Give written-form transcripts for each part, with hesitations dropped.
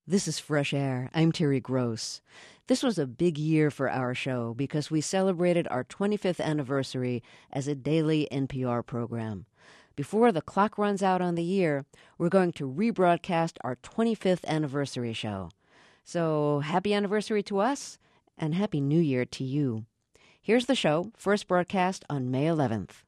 This is Fresh Air. I'm Terry Gross. This was a big year for our show because we celebrated our 25th anniversary as a daily NPR program. Before the clock runs out on the year, we're going to rebroadcast our 25th anniversary show. So happy anniversary to us, and Happy New Year to you. Here's the show, first broadcast on May 11th.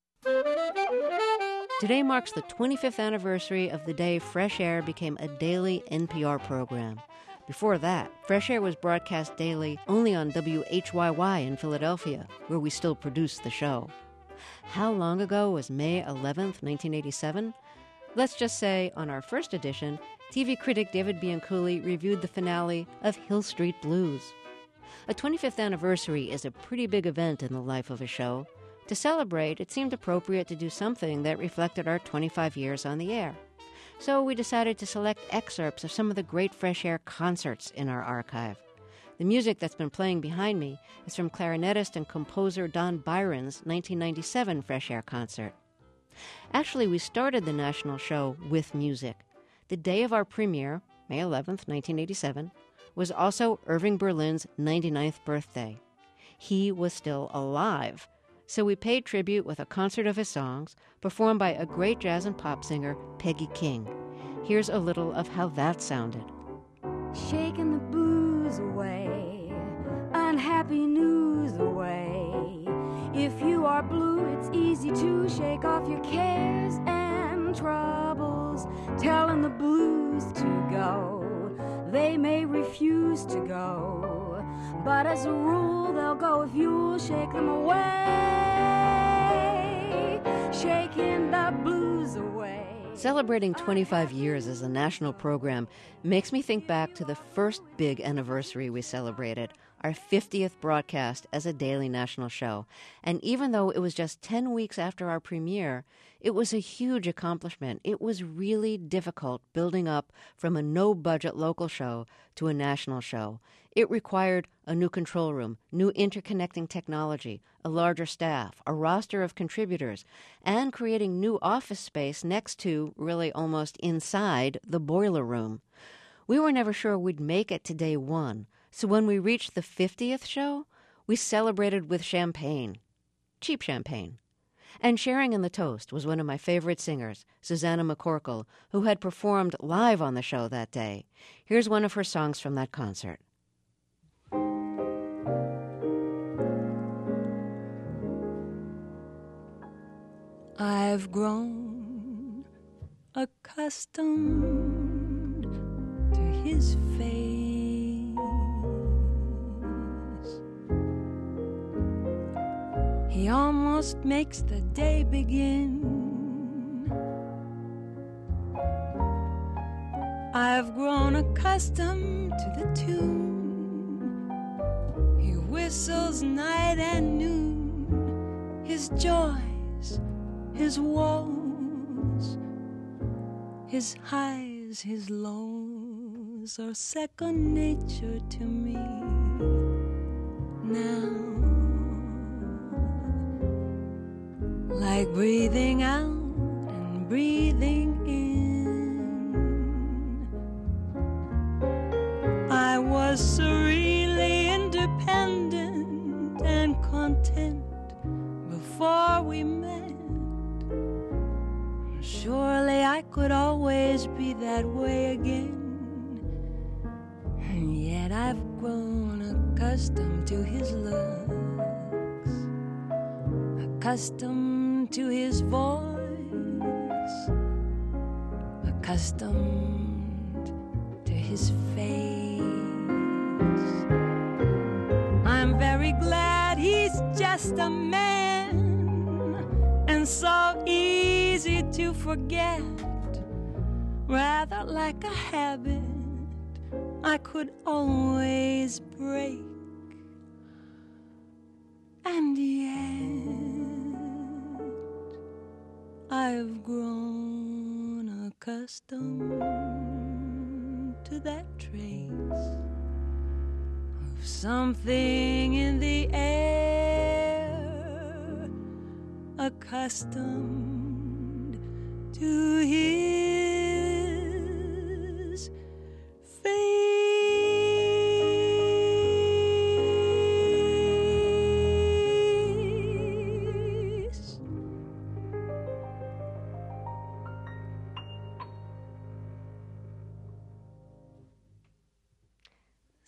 Today marks the 25th anniversary of the day Fresh Air became a daily NPR program. Before that, Fresh Air was broadcast daily only on WHYY in Philadelphia, where we still produce the show. How long ago was May 11th, 1987? Let's just say, on our first edition, TV critic David Bianculli reviewed the finale of Hill Street Blues. A 25th anniversary is a pretty big event in the life of a show. To celebrate, it seemed appropriate to do something that reflected our 25 years on the air. So we decided to select excerpts of some of the great Fresh Air concerts in our archive. The music that's been playing behind me is from clarinetist and composer Don Byron's 1997 Fresh Air concert. Actually, we started the national show with music. The day of our premiere, May 11th, 1987, was also Irving Berlin's 99th birthday. He was still alive. So we paid tribute with a concert of his songs, performed by a great jazz and pop singer, Peggy King. Here's a little of how that sounded. Shaking the blues away, unhappy news away. If you are blue, it's easy to shake off your cares and troubles. Telling the blues to go, they may refuse to go, but as a rule, they'll go if you'll shake them away. Shaking the blues away. Celebrating 25 years as a national program makes me think back to the first big anniversary we celebrated, our 50th broadcast as a daily national show. And even though it was just 10 weeks after our premiere, it was a huge accomplishment. It was really difficult building up from a no-budget local show to a national show. It required a new control room, new interconnecting technology, a larger staff, a roster of contributors, and creating new office space next to, really almost inside, the boiler room. We were never sure we'd make it to day one, so when we reached the 50th show, we celebrated with champagne. Cheap champagne. And sharing in the toast was one of my favorite singers, Susanna McCorkle, who had performed live on the show that day. Here's one of her songs from that concert. I've grown accustomed to his face. He almost makes the day begin. I've grown accustomed to the tune. He whistles night and noon. His joys, his woes, his highs, his lows are second nature to me now. Like breathing out and breathing in. I was serenely independent and content before we met. Surely I could always be that way again. And yet I've grown accustomed to his looks, accustomed to his voice, accustomed to his face. I'm very glad he's just a man, and so easy to forget, rather like a habit I could always break. And yet I've grown accustomed to that trace of something in the air, accustomed to his face.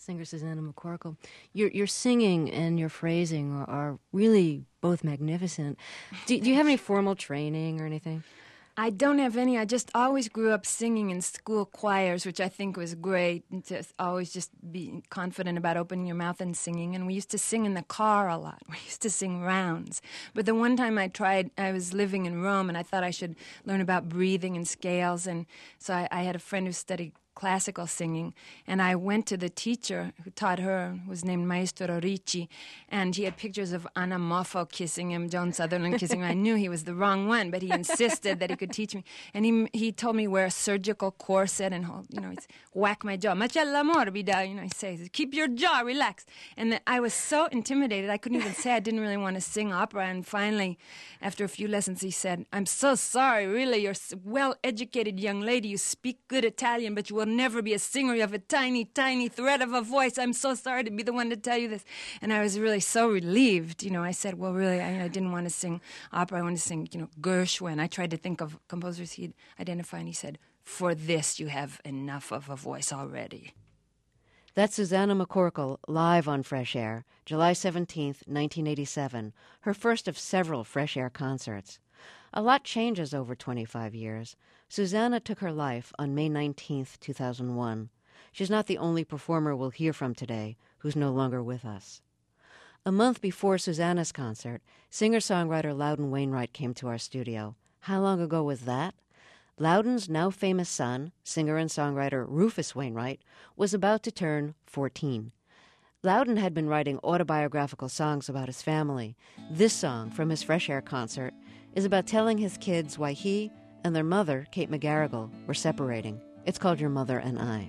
Singer Susanna McCorkle. Your singing and your phrasing are really both magnificent. Do you have any formal training or anything? I don't have any. I just always grew up singing in school choirs, which I think was great, and to always just be confident about opening your mouth and singing. And we used to sing in the car a lot. We used to sing rounds. But the one time I was living in Rome, and I thought I should learn about breathing and scales. And so I had a friend who studied classical singing, and I went to the teacher who taught her, who was named Maestro Ricci, and he had pictures of Anna Moffo kissing him, Joan Sutherland kissing him. I knew he was the wrong one, but he insisted that he could teach me. And he told me wear a surgical corset and he'd whack my jaw. Macella morbida, he says, keep your jaw relaxed. And I was so intimidated, I couldn't even say I didn't really want to sing opera. And finally, after a few lessons, he said, I'm so sorry, really, you're a well-educated young lady, you speak good Italian, but you will never be a singer. You have a tiny, tiny thread of a voice. I'm so sorry to be the one to tell you this. And I was really so relieved. I said, well, really, I didn't want to sing opera. I wanted to sing, Gershwin. I tried to think of composers he'd identify, and he said, for this, you have enough of a voice already. That's Susanna McCorkle, live on Fresh Air, July 17th, 1987, her first of several Fresh Air concerts. A lot changes over 25 years. Susanna took her life on May 19th, 2001. She's not the only performer we'll hear from today who's no longer with us. A month before Susanna's concert, singer-songwriter Loudon Wainwright came to our studio. How long ago was that? Loudon's now famous son, singer and songwriter Rufus Wainwright, was about to turn 14. Loudon had been writing autobiographical songs about his family. This song from his Fresh Air concert is about telling his kids why he and their mother, Kate McGarrigle, were separating. It's called Your Mother and I.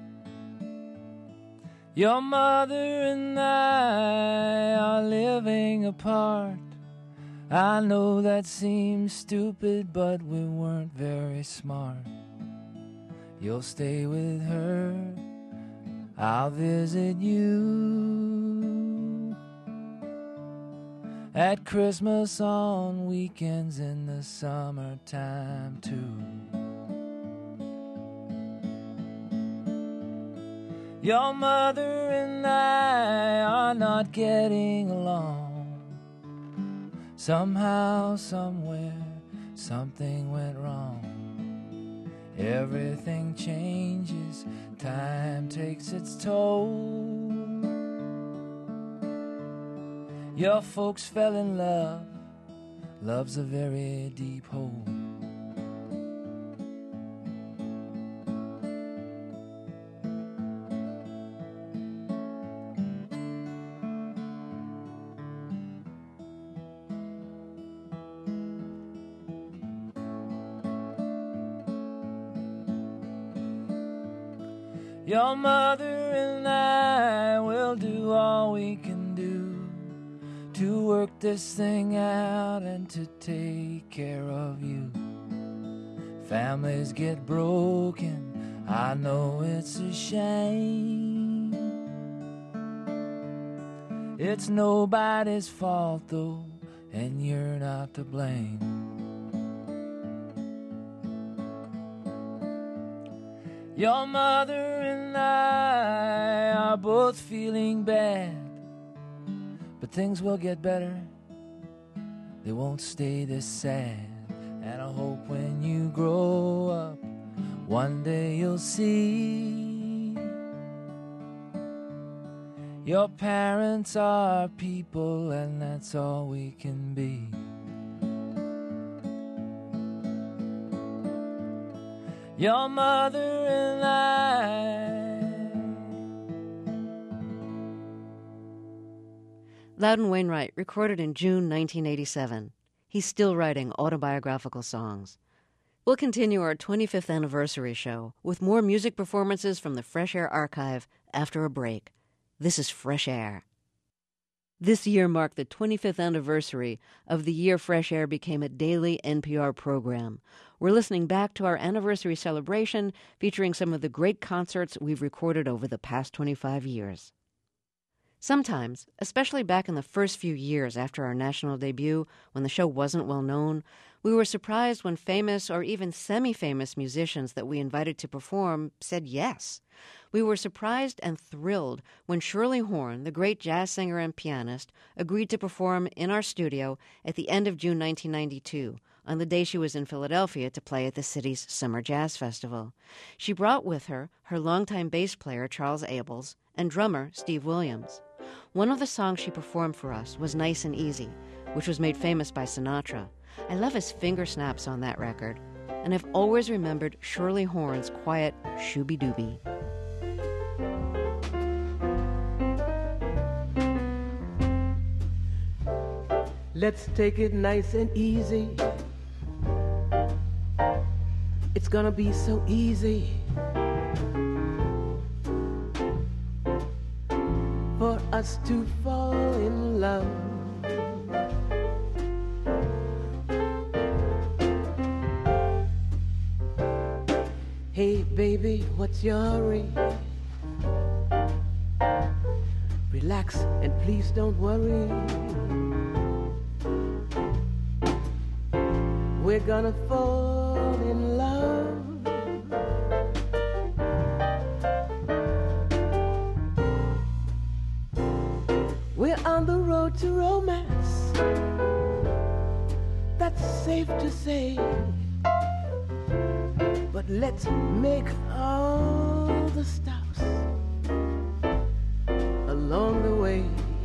Your mother and I are living apart. I know that seems stupid, but we weren't very smart. You'll stay with her, I'll visit you at Christmas, on weekends, in the summertime too. Your mother and I are not getting along. Somehow, somewhere, something went wrong. Everything changes, time takes its toll. Your folks fell in love, love's a very deep hole. Your mother and I will do all we can do to work this thing out and to take care of you. Families get broken, I know it's a shame. It's nobody's fault though, and you're not to blame. Your mother and I are both feeling bad, but things will get better, they won't stay this sad. And I hope when you grow up, one day you'll see your parents are people, and that's all we can be. Your mother and I. Loudon Wainwright, recorded in June 1987. He's still writing autobiographical songs. We'll continue our 25th anniversary show with more music performances from the Fresh Air archive after a break. This is Fresh Air. This year marked the 25th anniversary of the year Fresh Air became a daily NPR program. We're listening back to our anniversary celebration featuring some of the great concerts we've recorded over the past 25 years. Sometimes, especially back in the first few years after our national debut, when the show wasn't well known, We were surprised when famous or even semi-famous musicians that we invited to perform said yes. We were surprised and thrilled when Shirley Horn, the great jazz singer and pianist, agreed to perform in our studio at the end of June 1992, on the day she was in Philadelphia to play at the city's Summer Jazz Festival. She brought with her her longtime bass player, Charles Abels, and drummer, Steve Williams. One of the songs she performed for us was Nice and Easy, which was made famous by Sinatra. I love his finger snaps on that record, and I've always remembered Shirley Horn's quiet shooby-dooby. Let's take it nice and easy. It's gonna be so easy for us to fall in love. Hey baby, what's your hurry? Relax and please don't worry. We're gonna fall in love. We're on the road to romance, that's safe to say. But let's make all the stops along the way.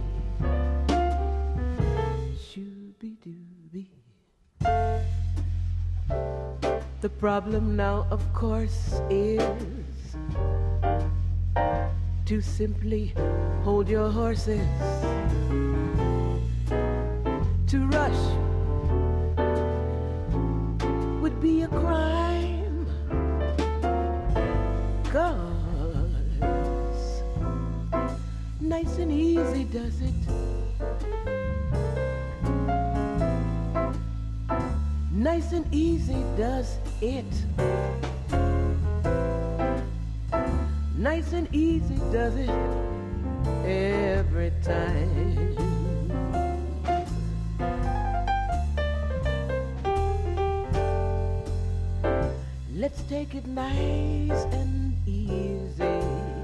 Shooby-dooby. The problem now, of course, is to simply hold your horses. To rush would be a crime, 'cause nice and easy does it. Nice and easy does it. Nice and easy does it every time. Let's take it nice and easy.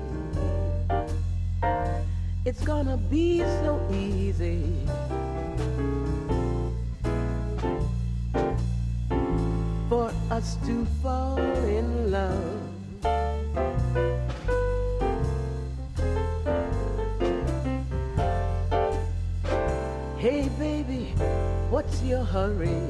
It's gonna be so easy for us to fall in love. Hey baby, what's your hurry?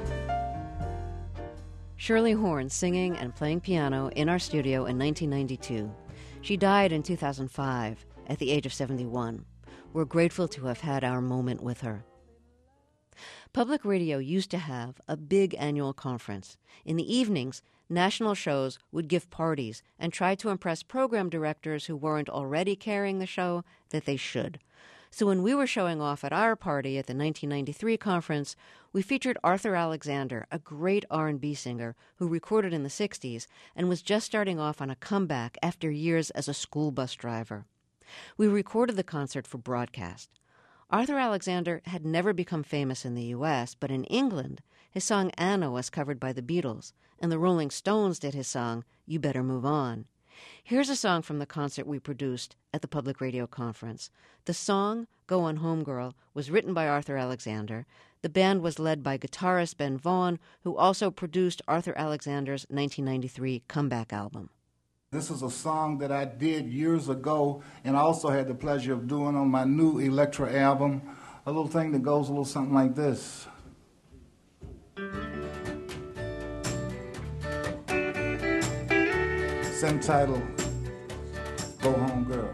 Shirley Horn singing and playing piano in our studio in 1992. She died in 2005 at the age of 71. We're grateful to have had our moment with her. Public radio used to have a big annual conference. In the evenings, national shows would give parties and try to impress program directors who weren't already carrying the show that they should. So when we were showing off at our party at the 1993 conference, we featured Arthur Alexander, a great R&B singer who recorded in the 60s and was just starting off on a comeback after years as a school bus driver. We recorded the concert for broadcast. Arthur Alexander had never become famous in the U.S., but in England, his song Anna was covered by the Beatles, and the Rolling Stones did his song You Better Move On. Here's a song from the concert we produced at the Public Radio Conference. The song, Go On Home Girl, was written by Arthur Alexander. The band was led by guitarist Ben Vaughn, who also produced Arthur Alexander's 1993 comeback album. This is a song that I did years ago and I also had the pleasure of doing on my new Electra album. A little thing that goes a little something like this. It's entitled, Go Home Girl.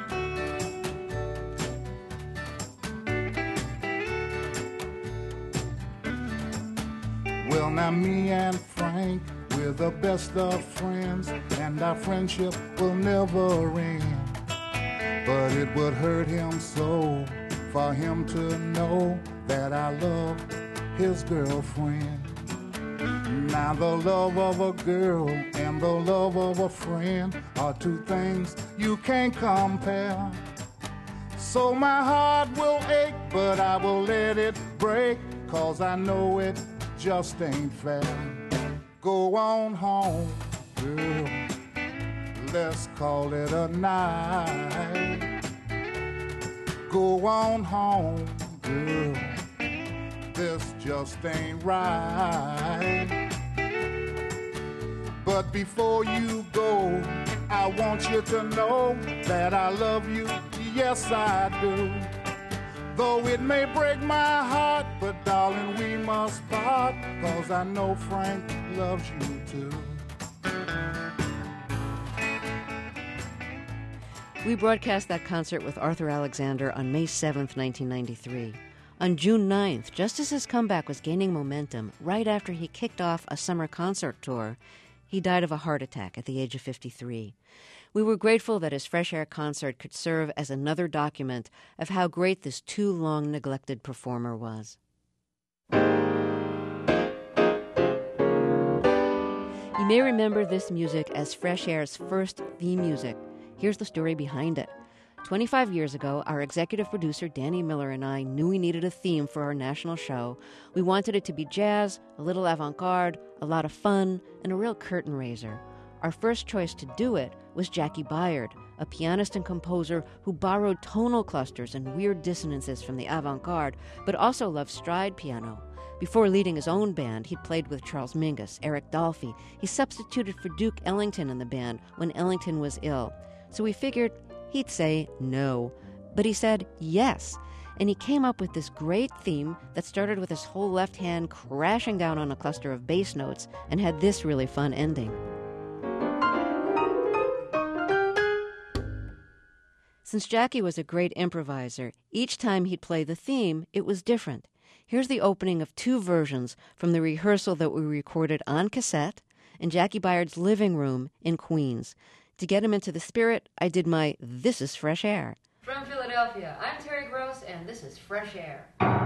Well, now me and Frank, we're the best of friends, and our friendship will never end. But it would hurt him so for him to know that I love his girlfriend. Now the love of a girl and the love of a friend are two things you can't compare. So my heart will ache, but I will let it break, 'cause I know it just ain't fair. Go on home, girl, let's call it a night. Go on home, girl, this just ain't right. But before you go, I want you to know that I love you, yes I do. Though it may break my heart, but darling, we must part, 'cause I know Frank loves you too. We broadcast that concert with Arthur Alexander on May 7th, 1993. On June 9th, just as his comeback was gaining momentum, right after he kicked off a summer concert tour, he died of a heart attack at the age of 53. We were grateful that his Fresh Air concert could serve as another document of how great this too long neglected performer was. You may remember this music as Fresh Air's first theme music. Here's the story behind it. 25 years ago, our executive producer Danny Miller and I knew we needed a theme for our national show. We wanted it to be jazz, a little avant-garde, a lot of fun, and a real curtain raiser. Our first choice to do it was Jackie Byard, a pianist and composer who borrowed tonal clusters and weird dissonances from the avant-garde, but also loved stride piano. Before leading his own band, he'd played with Charles Mingus, Eric Dolphy. He substituted for Duke Ellington in the band when Ellington was ill. So we figured he'd say no, but he said yes. And he came up with this great theme that started with his whole left hand crashing down on a cluster of bass notes and had this really fun ending. Since Jackie was a great improviser, each time he'd play the theme, it was different. Here's the opening of two versions from the rehearsal that we recorded on cassette in Jackie Byard's living room in Queens. To get him into the spirit, I did my This Is Fresh Air. From Philadelphia, I'm Terry Gross, and this is Fresh Air.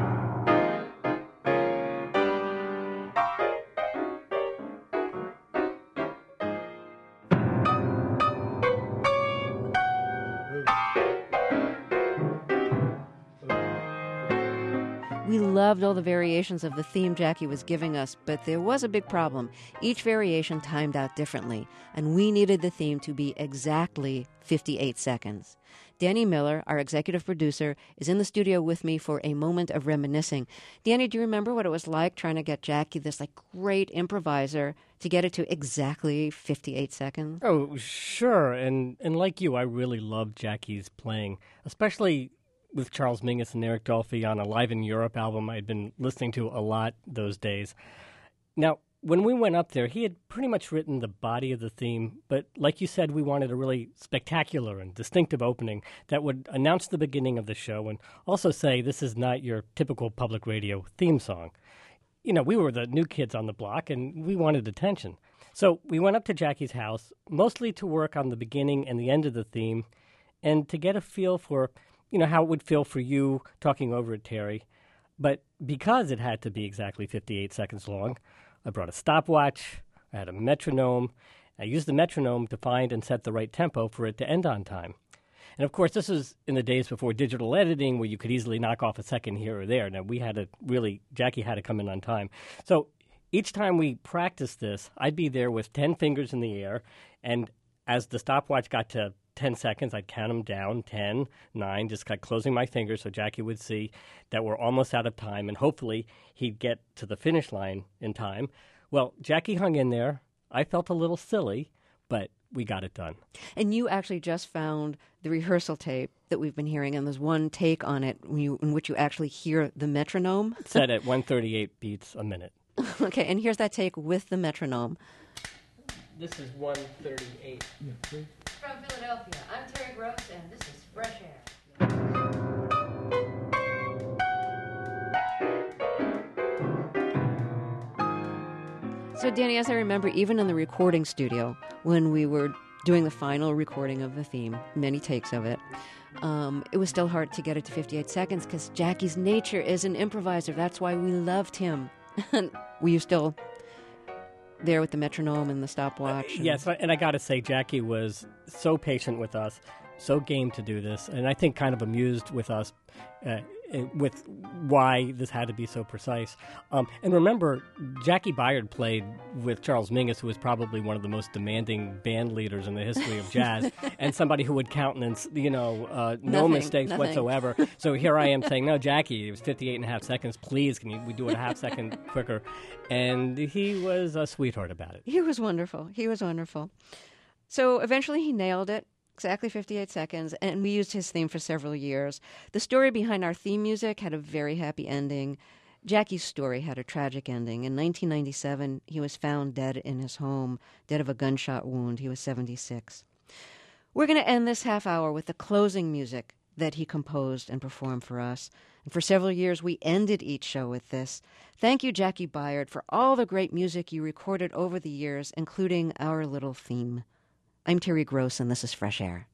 We loved all the variations of the theme Jackie was giving us, but there was a big problem. Each variation timed out differently, and we needed the theme to be exactly 58 seconds. Danny Miller, our executive producer, is in the studio with me for a moment of reminiscing. Danny, do you remember what it was like trying to get Jackie, this great improviser, to get it to exactly 58 seconds? Oh, sure. And like you, I really loved Jackie's playing, especially with Charles Mingus and Eric Dolphy on a Live in Europe album I'd been listening to a lot those days. Now, when we went up there, he had pretty much written the body of the theme, but like you said, we wanted a really spectacular and distinctive opening that would announce the beginning of the show and also say this is not your typical public radio theme song. You know, we were the new kids on the block, and we wanted attention. So we went up to Jackie's house, mostly to work on the beginning and the end of the theme, and to get a feel for how it would feel for you talking over it, Terry. But because it had to be exactly 58 seconds long, I brought a stopwatch, I had a metronome. I used the metronome to find and set the right tempo for it to end on time. And of course, this was in the days before digital editing where you could easily knock off a second here or there. Now, Jackie had to come in on time. So each time we practiced this, I'd be there with 10 fingers in the air, and as the stopwatch got to 10 seconds, I'd count them down, 10, 9, just kept closing my fingers so Jackie would see that we're almost out of time, and hopefully he'd get to the finish line in time. Well, Jackie hung in there. I felt a little silly, but we got it done. And you actually just found the rehearsal tape that we've been hearing, and there's one take on it in which you actually hear the metronome. Set at 138 beats a minute. Okay, and here's that take with the metronome. This is 138. From Philadelphia, I'm Terry Gross, and this is Fresh Air. So, Danny, as I remember, even in the recording studio, when we were doing the final recording of the theme, many takes of it, it was still hard to get it to 58 seconds because Jackie's nature is an improviser. That's why we loved him. Were you still there with the metronome and the stopwatch? Yes, and I got to say, Jackie was so patient with us, so game to do this, and I think kind of amused with us with why this had to be so precise. And remember, Jackie Byard played with Charles Mingus, who was probably one of the most demanding band leaders in the history of jazz, and somebody who would countenance, no mistakes whatsoever. So here I am saying, no, Jackie, it was 58 and a half seconds. Please, we do it a half second quicker? And he was a sweetheart about it. He was wonderful. So eventually he nailed it. Exactly 58 seconds, and we used his theme for several years. The story behind our theme music had a very happy ending. Jackie's story had a tragic ending. In 1997, he was found dead in his home, dead of a gunshot wound. He was 76. We're going to end this half hour with the closing music that he composed and performed for us. And for several years, we ended each show with this. Thank you, Jackie Byard, for all the great music you recorded over the years, including our little theme. I'm Terry Gross, and this is Fresh Air.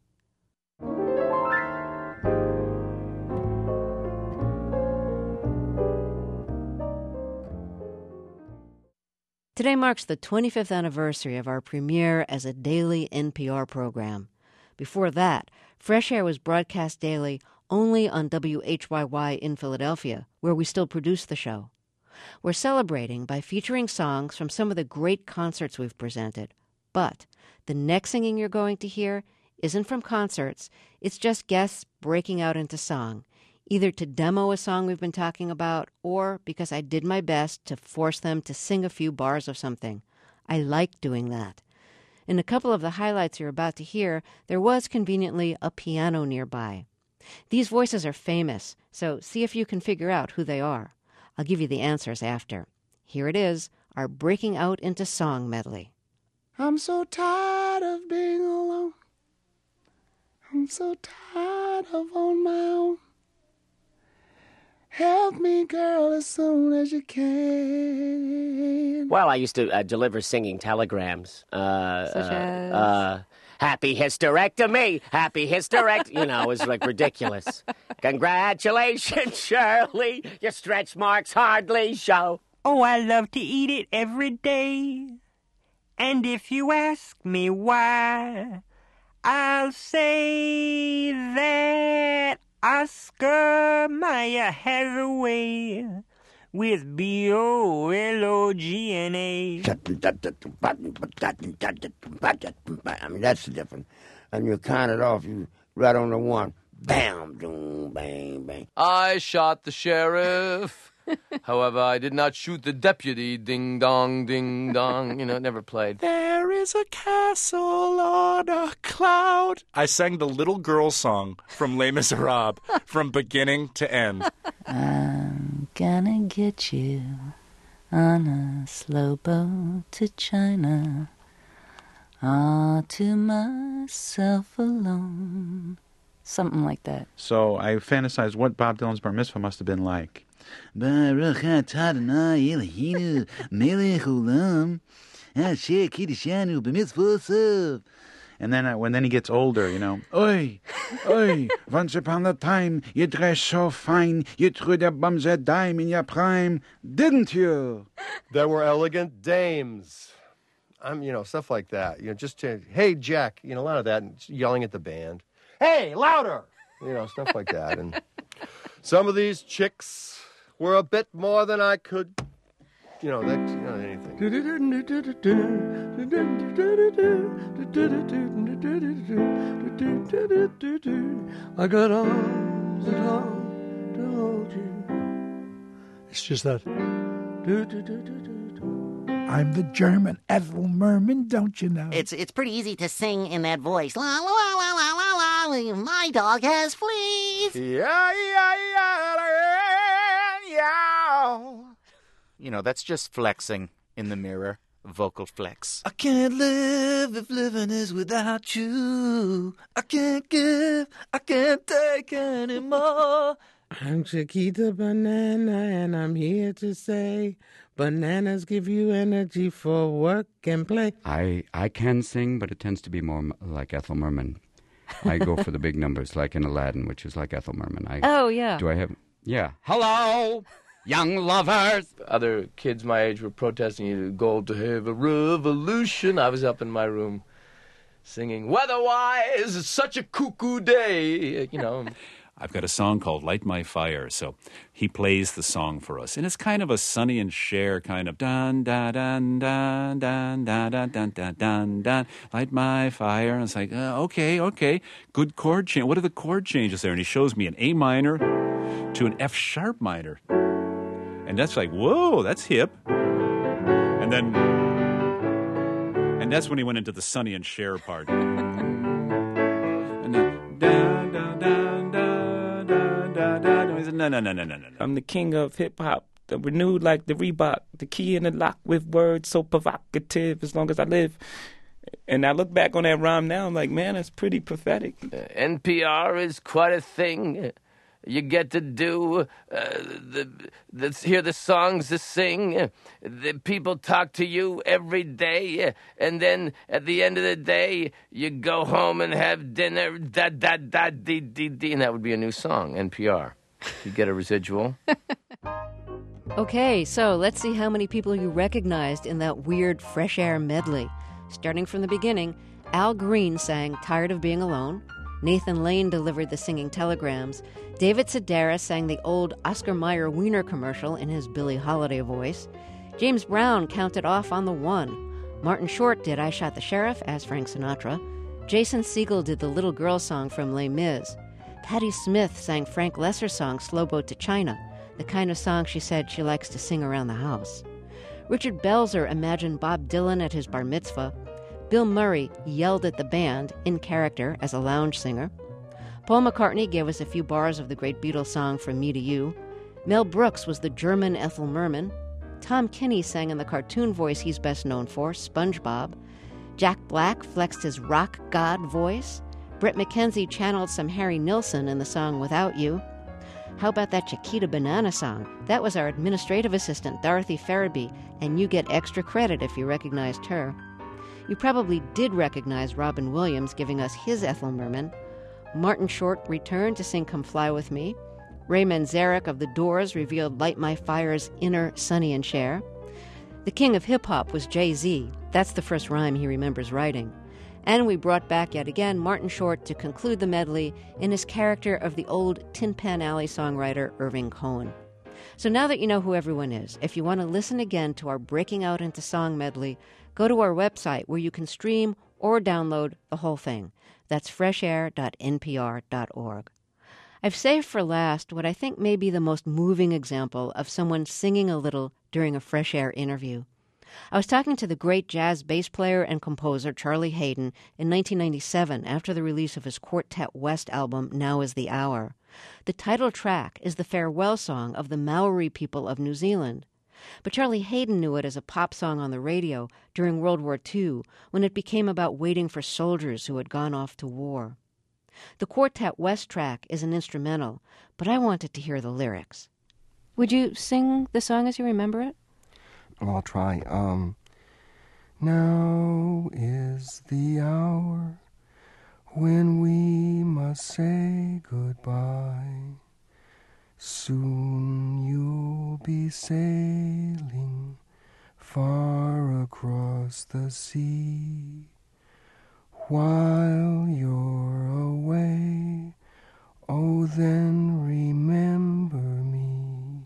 Today marks the 25th anniversary of our premiere as a daily NPR program. Before that, Fresh Air was broadcast daily only on WHYY in Philadelphia, where we still produce the show. We're celebrating by featuring songs from some of the great concerts we've presented. But the next singing you're going to hear isn't from concerts. It's just guests breaking out into song, either to demo a song we've been talking about or because I did my best to force them to sing a few bars of something. I like doing that. In a couple of the highlights you're about to hear, there was conveniently a piano nearby. These voices are famous, so see if you can figure out who they are. I'll give you the answers after. Here it is, our Breaking Out into Song medley. I'm so tired of being alone. I'm so tired of on my own. Help me, girl, as soon as you can. Well, I used to deliver singing telegrams. Such as? Happy hysterectomy, happy hysterectomy. It was like ridiculous. Congratulations, Shirley. Your stretch marks hardly show. Oh, I love to eat it every day. And if you ask me why, I'll say that Oscar Mayer has a way with B-O-L-O-G-N-A. I mean, that's the difference. And you count it off, you right on the one. Bam, boom, bang, bang. I shot the sheriff. However, I did not shoot the deputy. Ding dong, ding dong. It never played. There is a castle on a cloud. I sang the little girl song from Les Miserables from beginning to end. I'm gonna get you on a slow boat to China, all to myself alone. Something like that. So I fantasized what Bob Dylan's bar mitzvah must have been like. And then when he gets older, Oi, once upon a time, you dressed so fine, you threw the bums a dime in your prime, didn't you? There were elegant dames. Stuff like that. Hey, Jack, a lot of that, and yelling at the band. Hey, louder! Stuff like that. And some of these chicks were a bit more than I could, anything. I got arms that long to hold you. It's just that. I'm the German Ethel Merman, don't you know? It's pretty easy to sing in that voice. La, la, la, la, la, la, la. My dog has fleas. Yeah. That's just flexing in the mirror. Vocal flex. I can't live if living is without you. I can't give, I can't take anymore. I'm Chiquita Banana, and I'm here to say bananas give you energy for work and play. I can sing, but it tends to be more like Ethel Merman. I go for the big numbers, like in Aladdin, which is like Ethel Merman. Oh, yeah. Do I have... Yeah. Hello, young lovers. Other kids my age were protesting, you go to have a revolution. I was up in my room singing, weather-wise, it's such a cuckoo day, I've got a song called Light My Fire. So he plays the song for us. And it's kind of a Sonny and Cher kind of dun, dun, dun, dun, dun, dun, dun, dun, dun, dun, dun, light my fire. And it's like, okay, good chord change. What are the chord changes there? And he shows me an A minor to an F sharp minor. And that's like, whoa, that's hip. And that's when he went into the Sonny and Cher part. And then, dun, dun, dun, dun, dun, dun, dun. He said, no. I'm the king of hip-hop, the renewed like the Reebok, the key in the lock with words so provocative as long as I live. And I look back on that rhyme now, I'm like, man, that's pretty pathetic. NPR is quite a thing. You get to do, hear the songs to sing. The people talk to you every day. And then at the end of the day, you go home and have dinner. Da-da-da-dee-dee-dee. And that would be a new song, NPR. You get a residual. Okay, so let's see how many people you recognized in that weird Fresh Air medley. Starting from the beginning, Al Green sang Tired of Being Alone. Nathan Lane delivered the singing telegrams. David Sedaris sang the old Oscar Mayer Wiener commercial in his Billie Holiday voice. James Brown counted off on the one. Martin Short did I Shot the Sheriff as Frank Sinatra. Jason Segel did the Little Girl song from Les Mis. Patti Smith sang Frank Lesser's song Slow Boat to China, the kind of song she said she likes to sing around the house. Richard Belzer imagined Bob Dylan at his bar mitzvah. Bill Murray yelled at the band, in character, as a lounge singer. Paul McCartney gave us a few bars of the great Beatles song From Me to You. Mel Brooks was the German Ethel Merman. Tom Kinney sang in the cartoon voice he's best known for, SpongeBob. Jack Black flexed his rock god voice. Brett McKenzie channeled some Harry Nilsson in the song Without You. How about that Chiquita Banana song? That was our administrative assistant, Dorothy Farabee, and you get extra credit if you recognized her. You probably did recognize Robin Williams giving us his Ethel Merman. Martin Short returned to sing Come Fly With Me. Ray Manzarek of The Doors revealed Light My Fire's inner Sonny and Cher. The king of hip-hop was Jay-Z. That's the first rhyme he remembers writing. And we brought back yet again Martin Short to conclude the medley in his character of the old Tin Pan Alley songwriter Irving Cohen. So now that you know who everyone is, if you want to listen again to our Breaking Out into Song medley, go to our website where you can stream or download the whole thing. That's freshair.npr.org. I've saved for last what I think may be the most moving example of someone singing a little during a Fresh Air interview. I was talking to the great jazz bass player and composer Charlie Haydn in 1997 after the release of his Quartet West album, Now Is the Hour. The title track is the farewell song of the Maori people of New Zealand. But Charlie Haydn knew it as a pop song on the radio during World War II, when it became about waiting for soldiers who had gone off to war. The Quartet West track is an instrumental, but I wanted to hear the lyrics. Would you sing the song as you remember it? Well, I'll try. Now is the hour when we must say goodbye. Soon you'll be sailing far across the sea. While you're away, oh then remember me.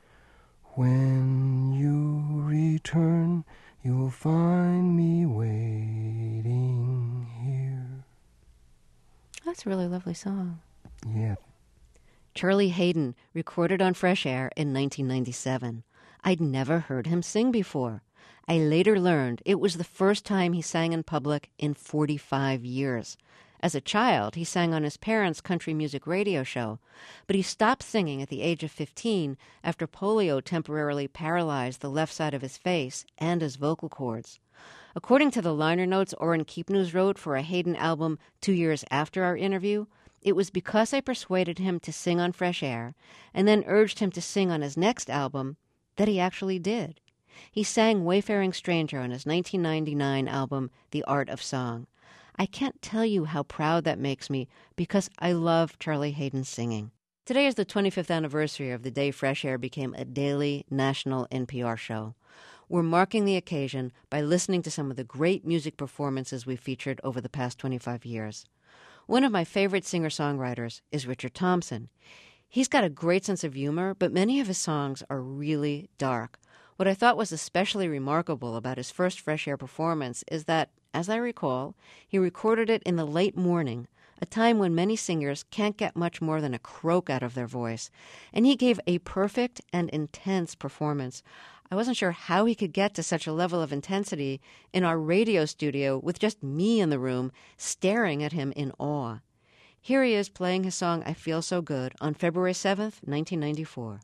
When you return, you'll find me waiting here. That's a really lovely song. Yeah. Charlie Haydn recorded on Fresh Air in 1997. I'd never heard him sing before. I later learned it was the first time he sang in public in 45 years. As a child, he sang on his parents' country music radio show, but he stopped singing at the age of 15 after polio temporarily paralyzed the left side of his face and his vocal cords. According to the liner notes Orrin Keepnews wrote for a Haydn album 2 years after our interview, it was because I persuaded him to sing on Fresh Air and then urged him to sing on his next album that he actually did. He sang Wayfaring Stranger on his 1999 album, The Art of Song. I can't tell you how proud that makes me because I love Charlie Haydn's singing. Today is the 25th anniversary of the day Fresh Air became a daily national NPR show. We're marking the occasion by listening to some of the great music performances we've featured over the past 25 years. One of my favorite singer-songwriters is Richard Thompson. He's got a great sense of humor, but many of his songs are really dark. What I thought was especially remarkable about his first Fresh Air performance is that, as I recall, he recorded it in the late morning, a time when many singers can't get much more than a croak out of their voice, and he gave a perfect and intense performance. I wasn't sure how he could get to such a level of intensity in our radio studio with just me in the room, staring at him in awe. Here he is playing his song I Feel So Good on February 7th, 1994.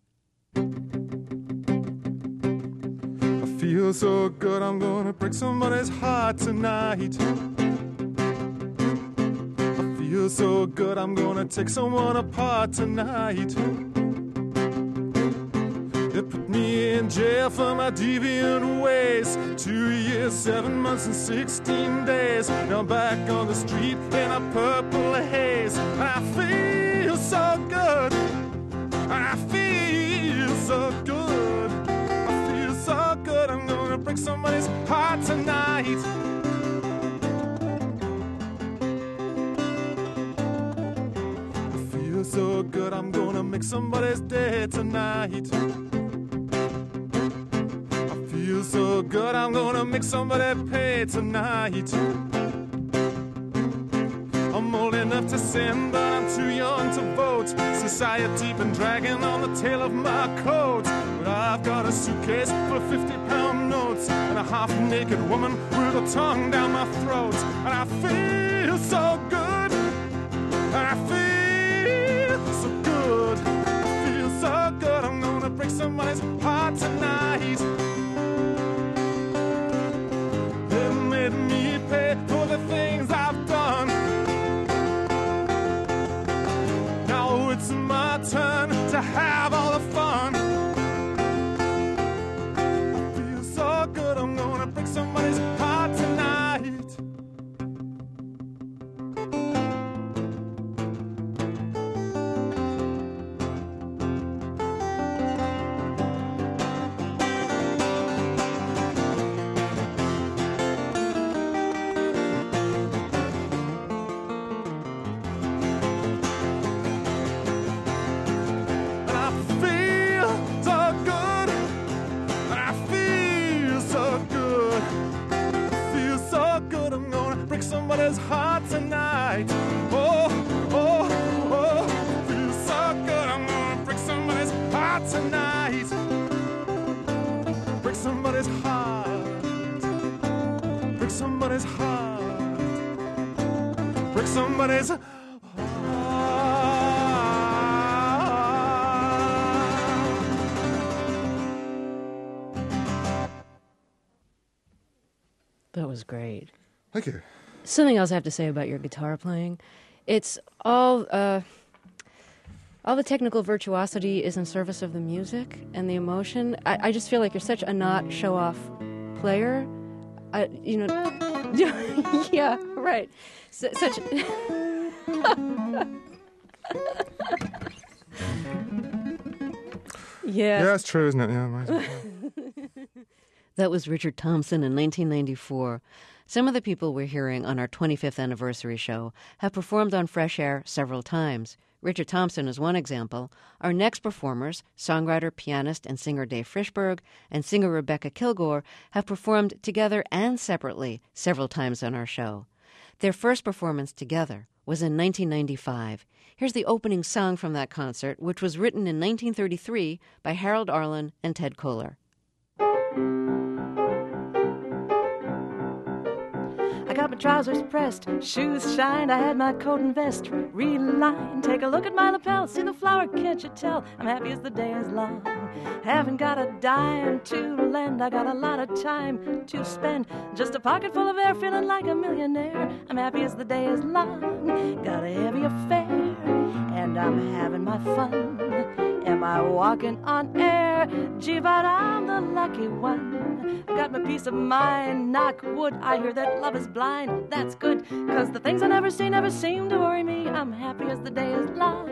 I feel so good, I'm gonna break somebody's heart tonight. I feel so good, I'm gonna take someone apart tonight. They put me in jail for my deviant ways. 2 years, 7 months, and 16 days. Now I'm back on the street in a purple haze. And I feel so good. I feel so good. I feel so good. I'm gonna break somebody's heart tonight. I feel so good. I'm gonna make somebody's day tonight. Feel so good, I'm gonna make somebody pay tonight. I'm old enough to sin, but I'm too young to vote. Society been dragging on the tail of my coat. But I've got a suitcase full of 50-pound notes and a half-naked woman with a tongue down my throat. And I feel so good. I feel so good. I feel so good. I'm gonna break somebody's heart tonight. Me pay for the things I've done. Now it's my turn to have all the fun. I feel so good, I'm gonna break somebody's heart tonight. Somebody's heart tonight. Oh, oh, oh, feel so good. I'm gonna break somebody's heart tonight. Break somebody's heart. Break somebody's heart. Break somebody's heart. That was great. Thank you. Something else I have to say about your guitar playing. It's all the technical virtuosity is in service of the music and the emotion. I just feel like you're such a not show-off player. Yeah, right. Such. Yeah, it's true, isn't it? Yeah. That was Richard Thompson in 1994. Some of the people we're hearing on our 25th anniversary show have performed on Fresh Air several times. Richard Thompson is one example. Our next performers, songwriter, pianist, and singer Dave Frishberg and singer Rebecca Kilgore, have performed together and separately several times on our show. Their first performance together was in 1995. Here's the opening song from that concert, which was written in 1933 by Harold Arlen and Ted Koehler. I got my trousers pressed, shoes shined, I had my coat and vest relined. Take a look at my lapel, see the flower, can't you tell? I'm happy as the day is long. Haven't got a dime to lend, I got a lot of time to spend. Just a pocket full of air, feeling like a millionaire. I'm happy as the day is long. Got a heavy affair, and I'm having my fun. Am I walking on air? Gee, but I'm the lucky one. I got my peace of mind, knock wood. I hear that love is blind, that's good, 'cause the things I never see never seem to worry me. I'm happy as the day is long.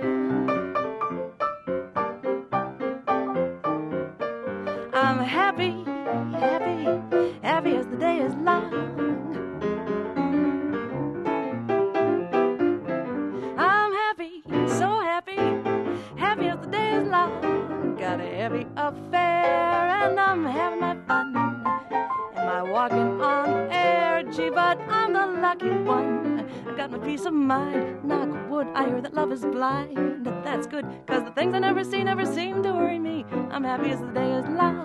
I'm happy, happy, happy as the day is long. peace of mind. Knock wood, I hear that love is blind. That's good, 'cause the things I never see never seem to worry me. I'm happy as the day is long.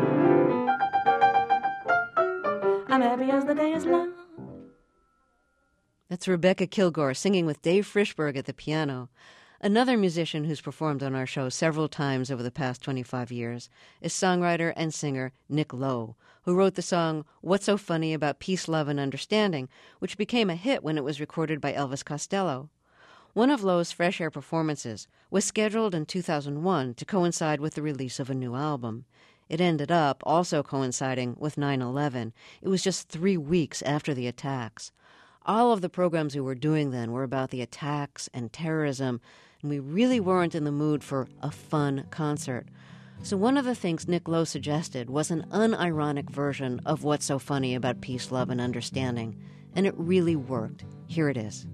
I'm happy as the day is long. That's Rebecca Kilgore singing with Dave Frischberg at the piano. Another musician who's performed on our show several times over the past 25 years is songwriter and singer Nick Lowe, who wrote the song What's So Funny About Peace, Love, and Understanding, which became a hit when it was recorded by Elvis Costello. One of Lowe's Fresh Air performances was scheduled in 2001 to coincide with the release of a new album. It ended up also coinciding with 9/11. It was just 3 weeks after the attacks. All of the programs we were doing then were about the attacks and terrorism, and we really weren't in the mood for a fun concert. So one of the things Nick Lowe suggested was an unironic version of What's So Funny About Peace, Love, and Understanding, and it really worked. Here it is.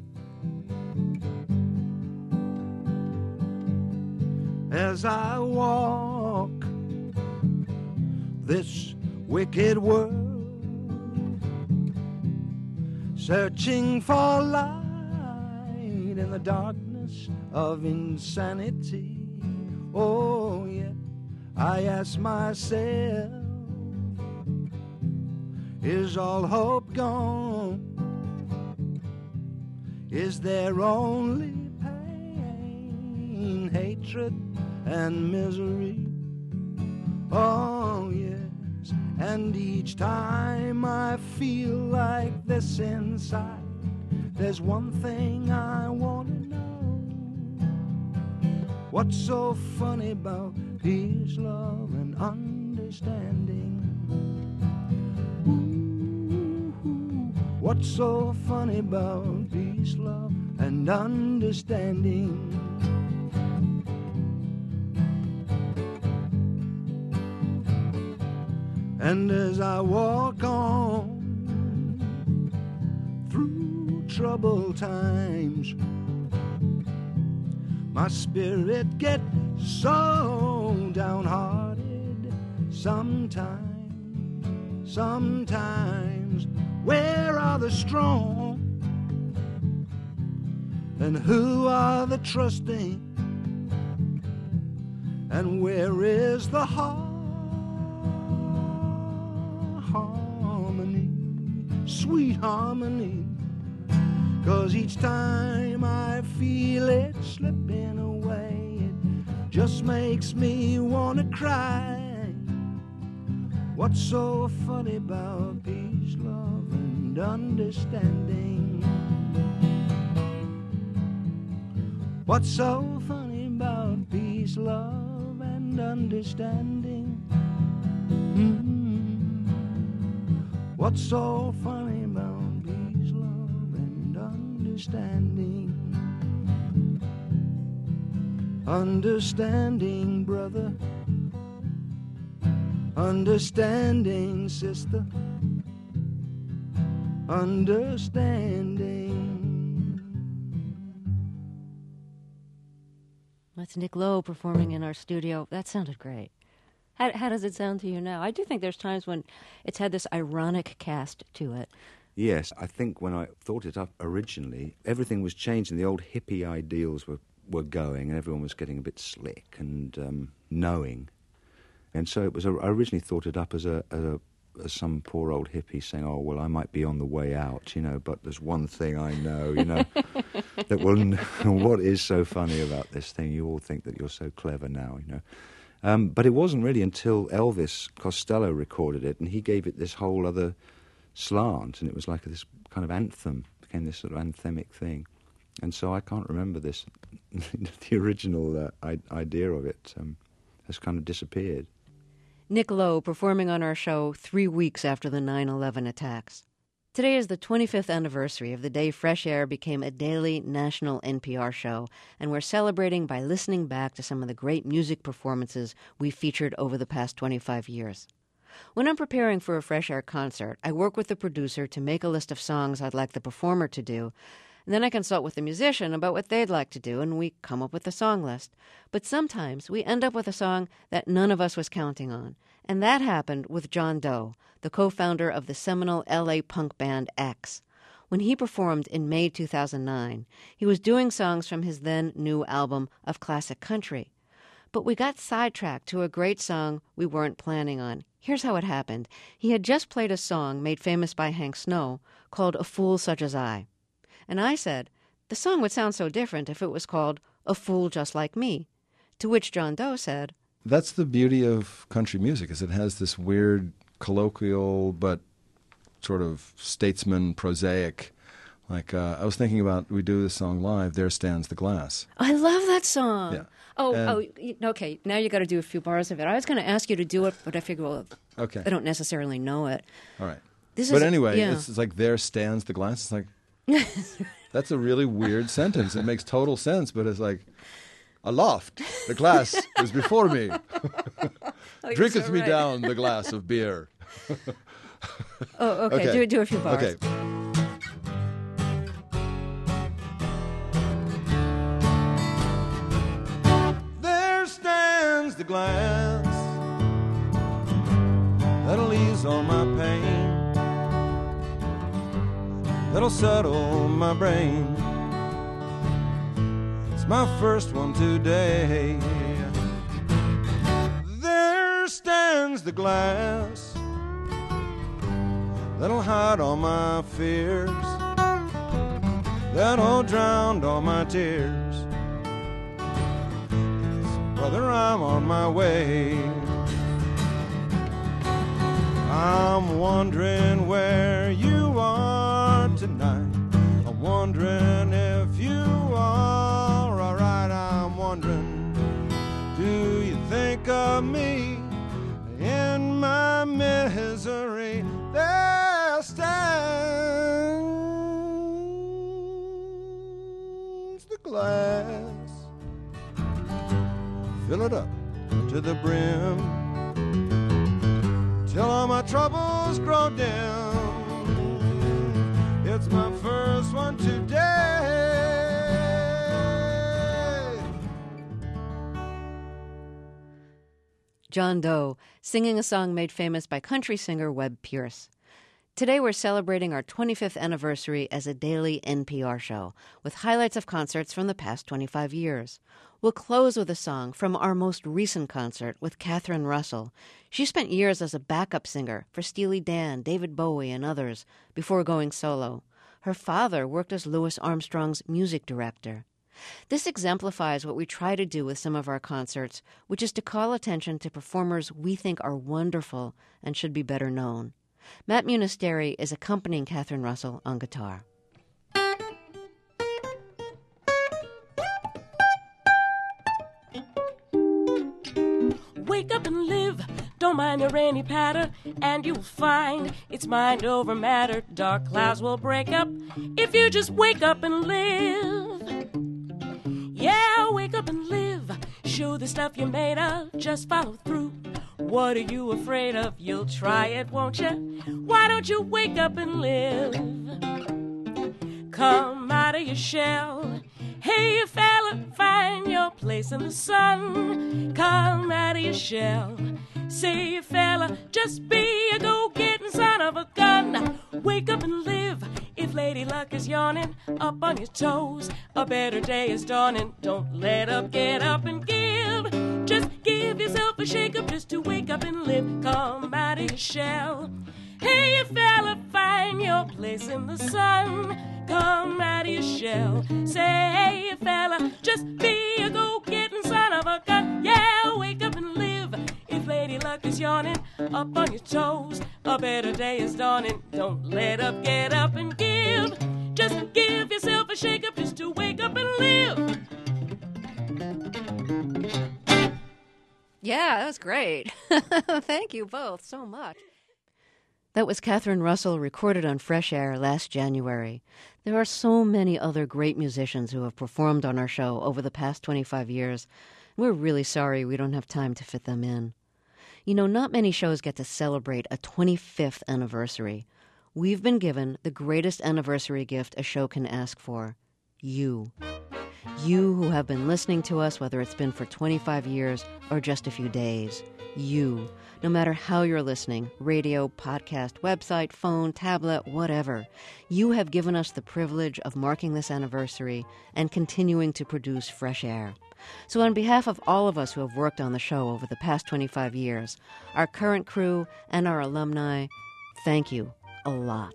As I walk this wicked world, searching for light in the darkness of insanity. Oh yeah, I ask myself, is all hope gone? Is there only pain, hatred, and misery? Oh yes, and each time I feel like this inside, there's one thing I want to know. What's so funny about peace, love, and understanding? Ooh, what's so funny about peace, love, and understanding? And as I walk on through troubled times, my spirit gets so downhearted sometimes. Where are the strong? And who are the trusting? And where is the harmony, sweet harmony? 'Cause each time I feel it slipping away, it just makes me wanna cry. What's so funny about peace, love, and understanding? What's so funny about peace, love, and understanding? What's so funny about peace, love, and understanding? Understanding, brother. Understanding, sister. Understanding. That's Nick Lowe performing in our studio. That sounded great. How does it sound to you now? I do think there's times when it's had this ironic cast to it. Yes, I think when I thought it up originally, everything was changing. The old hippie ideals were going, and everyone was getting a bit slick and knowing. And so it was. I originally thought it up as some poor old hippie saying, "Oh well, I might be on the way out, but there's one thing I know, that will. What is so funny about this thing? You all think that you're so clever now, But it wasn't really until Elvis Costello recorded it, and he gave it this whole other slant, and it was like this kind of anthem, became this sort of anthemic thing. And so I can't remember this. The original idea of it has kind of disappeared. Nick Lowe performing on our show 3 weeks after the 9/11 attacks. Today is the 25th anniversary of the day Fresh Air became a daily national NPR show, and we're celebrating by listening back to some of the great music performances we featured over the past 25 years. When I'm preparing for a Fresh Air concert, I work with the producer to make a list of songs I'd like the performer to do, and then I consult with the musician about what they'd like to do, and we come up with the song list. But sometimes we end up with a song that none of us was counting on, and that happened with John Doe, the co-founder of the seminal L.A. punk band X. When he performed in May 2009, he was doing songs from his then new album of classic country. But we got sidetracked to a great song we weren't planning on. Here's how it happened. He had just played a song made famous by Hank Snow called A Fool Such as I. And I said, the song would sound so different if it was called A Fool Just Like Me. To which John Doe said, that's the beauty of country music, is it has this weird, colloquial, but sort of statesman, prosaic, like, I was thinking about, we do this song live, There Stands the Glass. I love that song. Yeah. Okay, now you got to do a few bars of it. I was going to ask you to do it, but I figure, well, okay. I don't necessarily know it. All right. Anyway, it's like, there stands the glass. It's like, that's a really weird sentence. It makes total sense, but it's like, aloft, the glass is before me. Drinketh me down the glass of beer. Okay. Do a few bars. Okay. There stands the glass that'll ease all my pain, that'll settle my brain. It's my first one today. There stands the glass that'll hide all my fears, that'll drown all my tears. Brother, I'm on my way. I'm wondering where you are tonight. I'm wondering if you are alright. I'm wondering, do you think of me in my misery? There stands the glass. Fill it up to the brim till all my troubles grow dim. It's my first one today. John Doe, singing a song made famous by country singer Webb Pierce. Today we're celebrating our 25th anniversary as a daily NPR show, with highlights of concerts from the past 25 years. We'll close with a song from our most recent concert with Catherine Russell. She spent years as a backup singer for Steely Dan, David Bowie, and others before going solo. Her father worked as Louis Armstrong's music director. This exemplifies what we try to do with some of our concerts, which is to call attention to performers we think are wonderful and should be better known. Matt Munisteri is accompanying Catherine Russell on guitar. Wake up and live, don't mind the rainy patter, and you'll find it's mind over matter. Dark clouds will break up if you just wake up and live. Yeah, wake up and live, show the stuff you're made of, just follow through. What are you afraid of? You'll try it, won't you? Why don't you wake up and live? Come out of your shell. Hey, you fella, find your place in the sun. Come out of your shell. Say, you fella, just be a go-getting son of a gun. Wake up and live. If Lady Luck is yawning, up on your toes, a better day is dawning. Don't let up, get up and give. Just give yourself a shake-up just to wake up and live. Come out of your shell. Hey, you fella, find your place in the sun. Come out of your shell. Say, hey, you fella, just be a go-getting son of a gun. Yeah, wake up and live. If Lady Luck is yawning, up on your toes, a better day is dawning. Don't let up, get up and give. Just give yourself a shake-up just to wake up and live. Yeah, that was great. Thank you both so much. That was Catherine Russell, recorded on Fresh Air last January. There are so many other great musicians who have performed on our show over the past 25 years. We're really sorry we don't have time to fit them in. You know, not many shows get to celebrate a 25th anniversary. We've been given the greatest anniversary gift a show can ask for: you. You who have been listening to us, whether it's been for 25 years or just a few days. you. No matter how you're listening, radio, podcast, website, phone, tablet, whatever, you have given us the privilege of marking this anniversary and continuing to produce fresh air. So on behalf of all of us who have worked on the show over the past 25 years, our current crew and our alumni, thank you a lot.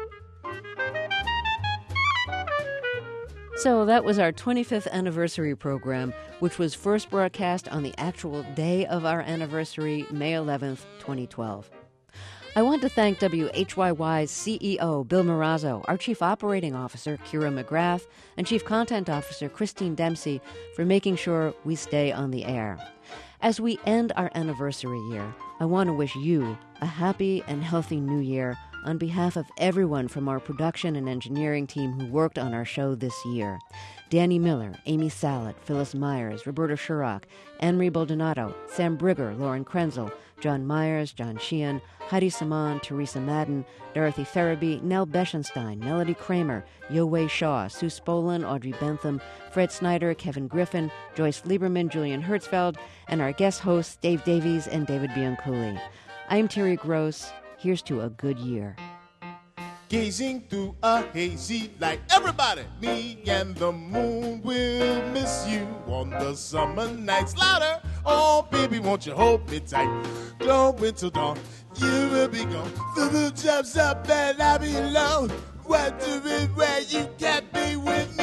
So that was our 25th anniversary program, which was first broadcast on the actual day of our anniversary, May 11th, 2012. I want to thank WHYY's CEO, Bill Marazzo, our Chief Operating Officer, Kira McGrath, and Chief Content Officer, Christine Dempsey, for making sure we stay on the air. As we end our anniversary year, I want to wish you a happy and healthy new year on behalf of everyone from our production and engineering team who worked on our show this year. Danny Miller, Amy Salet, Phyllis Myers, Roberta Shurock, Anne-Marie Baldonado, Sam Brigger, Lauren Krenzel, John Myers, John Sheehan, Heidi Saman, Teresa Madden, Dorothy Theraby, Nell Beschenstein, Melody Kramer, Yowei Shaw, Sue Spolin, Audrey Bentham, Fred Snyder, Kevin Griffin, Joyce Lieberman, Julian Hertzfeld, and our guest hosts Dave Davies and David Bianculli. I'm Terry Gross. Here's to a good year. Gazing through a hazy light, everybody, me and the moon will miss you on the summer nights. Louder, oh baby, won't you hold me tight? Glowing till dawn, you will be gone. The job's up and I'll be alone, wondering where you can be with me.